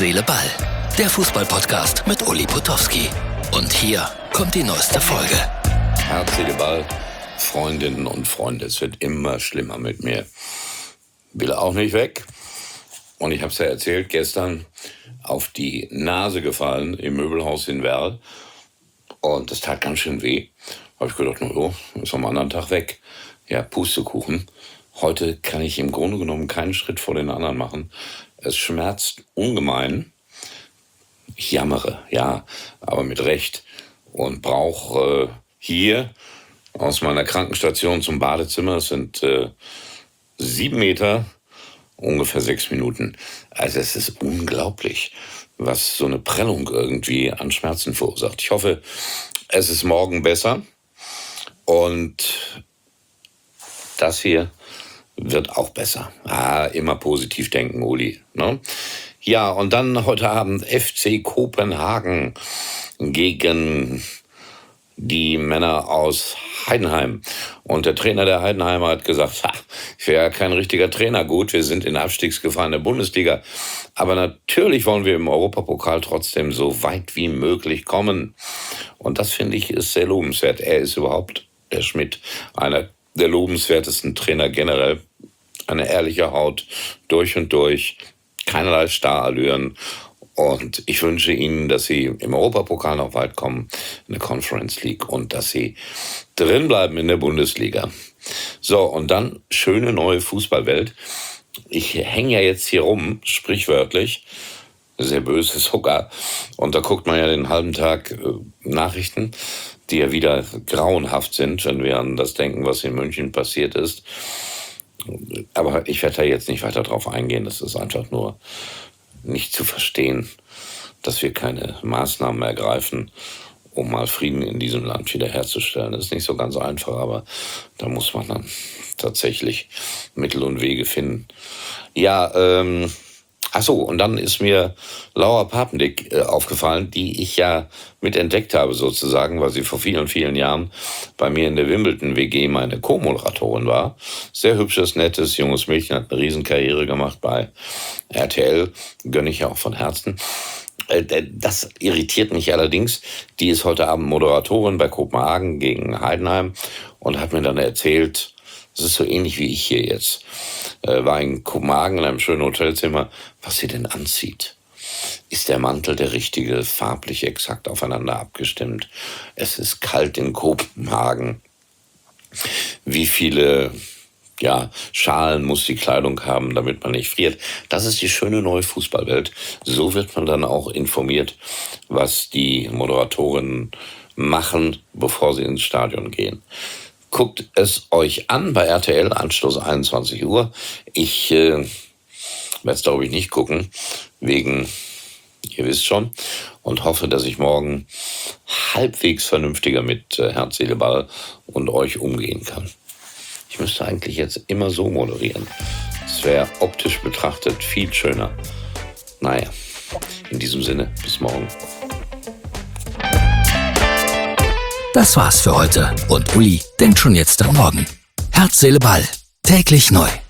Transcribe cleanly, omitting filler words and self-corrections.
Seele, Ball. Der Fußball-Podcast mit Uli Potowski. Und hier kommt die neueste Folge. Herz, Seele, Ball. Freundinnen und Freunde, es wird immer schlimmer mit mir. Will auch nicht weg. Und ich habe es ja erzählt, gestern auf die Nase gefallen im Möbelhaus in Werl. Und das tat ganz schön weh. Habe ich gedacht, ist am anderen Tag weg. Ja, Pustekuchen. Heute kann ich im Grunde genommen keinen Schritt vor den anderen machen. Es schmerzt ungemein. Ich jammere, ja, aber mit Recht. Und brauche hier aus meiner Krankenstation zum Badezimmer, es sind 7 Meter, ungefähr 6 Minuten. Also es ist unglaublich, was so eine Prellung irgendwie an Schmerzen verursacht. Ich hoffe, es ist morgen besser. Und das hier wird auch besser. Immer positiv denken, Uli. Ne? Ja, und dann heute Abend FC Kopenhagen gegen die Männer aus Heidenheim. Und der Trainer der Heidenheimer hat gesagt, ich wäre ja kein richtiger Trainer. Gut, wir sind in Abstiegsgefahr in der Bundesliga. Aber natürlich wollen wir im Europapokal trotzdem so weit wie möglich kommen. Und das, finde ich, ist sehr lobenswert. Er ist überhaupt, der Schmidt, einer der lobenswertesten Trainer generell. Eine ehrliche Haut, durch und durch, keinerlei Starallüren. Und ich wünsche Ihnen, dass Sie im Europapokal noch weit kommen, in der Conference League, und dass Sie drinbleiben in der Bundesliga. So, und dann schöne neue Fußballwelt. Ich hänge ja jetzt hier rum, sprichwörtlich, sehr böse sogar. Und da guckt man ja den halben Tag Nachrichten, die ja wieder grauenhaft sind, wenn wir an das denken, was in München passiert ist. Aber ich werde da jetzt nicht weiter drauf eingehen. Das ist einfach nur nicht zu verstehen, dass wir keine Maßnahmen ergreifen, um mal Frieden in diesem Land wiederherzustellen. Das ist nicht so ganz einfach, aber da muss man dann tatsächlich Mittel und Wege finden. Ja, und dann ist mir Laura Papendick aufgefallen, die ich ja mit entdeckt habe sozusagen, weil sie vor vielen, vielen Jahren bei mir in der Wimbledon-WG meine Co-Moderatorin war. Sehr hübsches, nettes, junges Mädchen, hat eine Riesenkarriere gemacht bei RTL, gönne ich ja auch von Herzen. Das irritiert mich allerdings. Die ist heute Abend Moderatorin bei Kopenhagen gegen Heidenheim und hat mir dann erzählt, das ist so ähnlich wie ich hier jetzt, war in Kopenhagen in einem schönen Hotelzimmer, was sie denn anzieht. Ist der Mantel der richtige, farblich exakt aufeinander abgestimmt? Es ist kalt in Kopenhagen. Wie viele Schalen muss die Kleidung haben, damit man nicht friert? Das ist die schöne neue Fußballwelt. So wird man dann auch informiert, was die Moderatorinnen machen, bevor sie ins Stadion gehen. Guckt es euch an bei RTL, Anschluss 21 Uhr. Ich werde es, glaube ich, nicht gucken, wegen, ihr wisst schon, und hoffe, dass ich morgen halbwegs vernünftiger mit Herz, Seele, Ball und euch umgehen kann. Ich müsste eigentlich jetzt immer so moderieren. Es wäre optisch betrachtet viel schöner. Naja, in diesem Sinne, bis morgen. Das war's für heute. Und Uli denkt schon jetzt am Morgen. Herz, Seele, Ball. Täglich neu.